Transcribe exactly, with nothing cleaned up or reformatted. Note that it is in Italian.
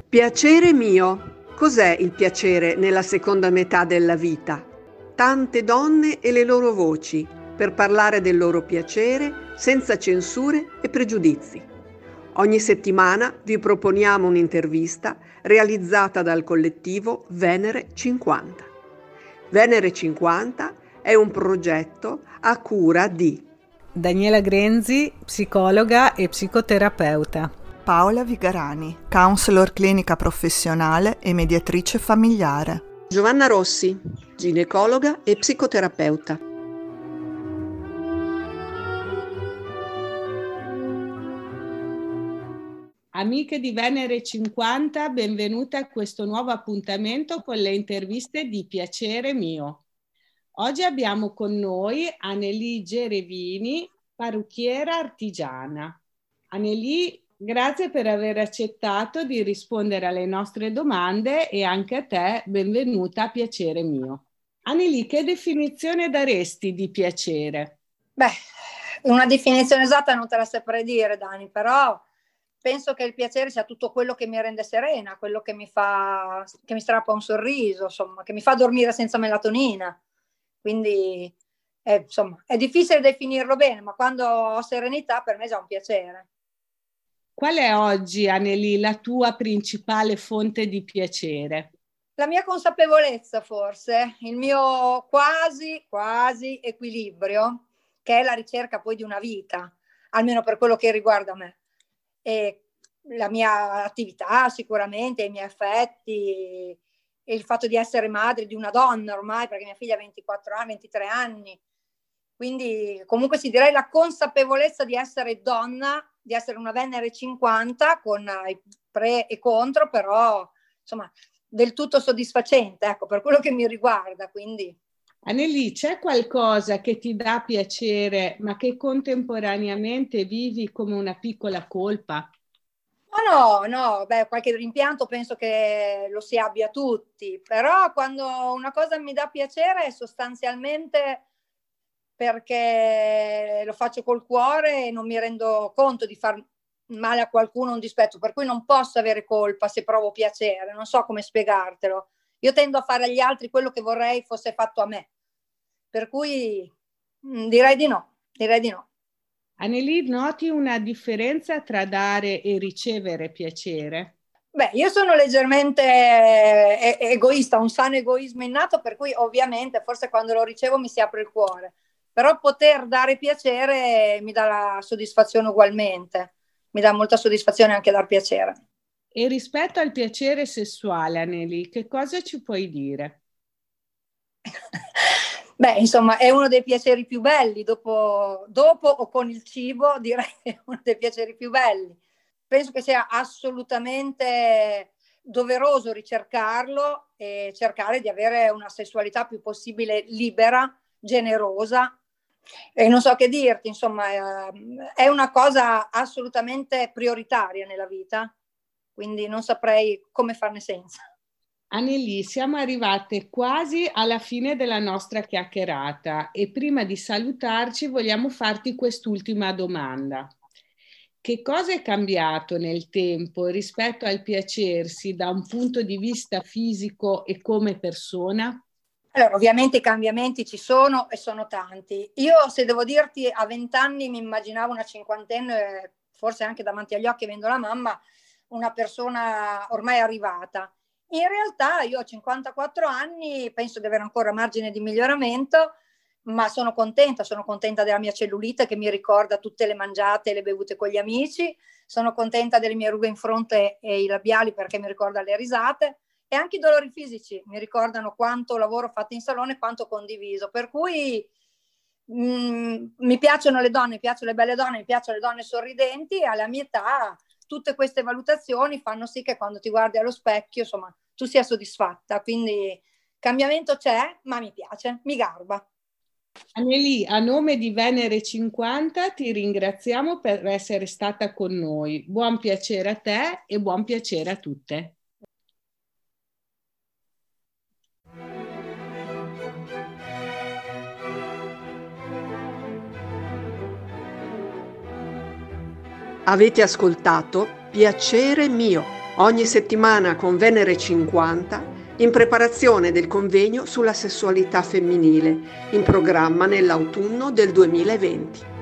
Piacere mio. Cos'è il piacere nella seconda metà della vita? Tante donne e le loro voci per parlare del loro piacere senza censure e pregiudizi. Ogni settimana vi proponiamo un'intervista realizzata dal collettivo Venere cinquanta. Venere cinquanta è un progetto a cura di Daniela Grenzi, psicologa e psicoterapeuta. Paola Vigarani, counselor clinica professionale e mediatrice familiare. Giovanna Rossi, ginecologa e psicoterapeuta. Amiche di Venere cinquanta, benvenute a questo nuovo appuntamento con le interviste di Piacere mio. Oggi abbiamo con noi Anneli Gerevini, parrucchiera artigiana. Anneli, grazie per aver accettato di rispondere alle nostre domande e anche a te benvenuta a Piacere mio. Anneli, che definizione daresti di piacere? Beh, una definizione esatta non te la saprei dire, Dani, però penso che il piacere sia tutto quello che mi rende serena, quello che mi fa, che mi strappa un sorriso, insomma, che mi fa dormire senza melatonina. Quindi, è, insomma, è difficile definirlo bene, ma quando ho serenità per me è già un piacere. Qual è oggi, Anneli, la tua principale fonte di piacere? La mia consapevolezza, forse, il mio quasi, quasi equilibrio, che è la ricerca poi di una vita, almeno per quello che riguarda me. E la mia attività sicuramente, i miei affetti, e il fatto di essere madre di una donna ormai, perché mia figlia ha ventiquattro anni, ventitré anni, quindi comunque si direi la consapevolezza di essere donna, di essere una Venere cinquanta con i pre e contro, però insomma del tutto soddisfacente, ecco, per quello che mi riguarda. Quindi Anneli, c'è qualcosa che ti dà piacere ma che contemporaneamente vivi come una piccola colpa? Oh no, no, beh, qualche rimpianto penso che lo si abbia tutti, però quando una cosa mi dà piacere è sostanzialmente perché lo faccio col cuore e non mi rendo conto di far male a qualcuno, un dispetto, per cui non posso avere colpa se provo piacere, non so come spiegartelo. Io tendo a fare agli altri quello che vorrei fosse fatto a me, per cui mh, direi di no, direi di no. Anneli, noti una differenza tra dare e ricevere piacere? Beh, io sono leggermente eh, egoista, un sano egoismo innato, per cui ovviamente forse quando lo ricevo mi si apre il cuore, però poter dare piacere mi dà la soddisfazione ugualmente, mi dà molta soddisfazione anche dar piacere. E rispetto al piacere sessuale, Anneli, che cosa ci puoi dire? Beh, insomma, è uno dei piaceri più belli, dopo, dopo o con il cibo, direi che è uno dei piaceri più belli. Penso che sia assolutamente doveroso ricercarlo e cercare di avere una sessualità più possibile libera, generosa. E non so che dirti, insomma, è una cosa assolutamente prioritaria nella vita, quindi non saprei come farne senza. Anneli, siamo arrivate quasi alla fine della nostra chiacchierata e prima di salutarci vogliamo farti quest'ultima domanda. Che cosa è cambiato nel tempo rispetto al piacersi da un punto di vista fisico e come persona? Allora, ovviamente i cambiamenti ci sono e sono tanti. Io, se devo dirti, a vent'anni mi immaginavo una cinquantenne, forse anche davanti agli occhi, avendo la mamma, una persona ormai arrivata. In realtà io ho cinquantaquattro anni, penso di avere ancora margine di miglioramento, ma sono contenta, sono contenta della mia cellulite che mi ricorda tutte le mangiate e le bevute con gli amici, sono contenta delle mie rughe in fronte e i labiali perché mi ricorda le risate, e anche i dolori fisici mi ricordano quanto lavoro fatto in salone e quanto condiviso, per cui mh, mi piacciono le donne, mi piacciono le belle donne, mi piacciono le donne sorridenti, e alla mia età tutte queste valutazioni fanno sì che quando ti guardi allo specchio, insomma, tu sia soddisfatta. Quindi cambiamento c'è, ma mi piace, mi garba. Anneli, a nome di Venere cinquanta ti ringraziamo per essere stata con noi. Buon piacere a te e buon piacere a tutte. Avete ascoltato Piacere mio, Ogni settimana con Venere cinquanta, in preparazione del convegno sulla sessualità femminile, in programma nell'autunno del duemilaventi.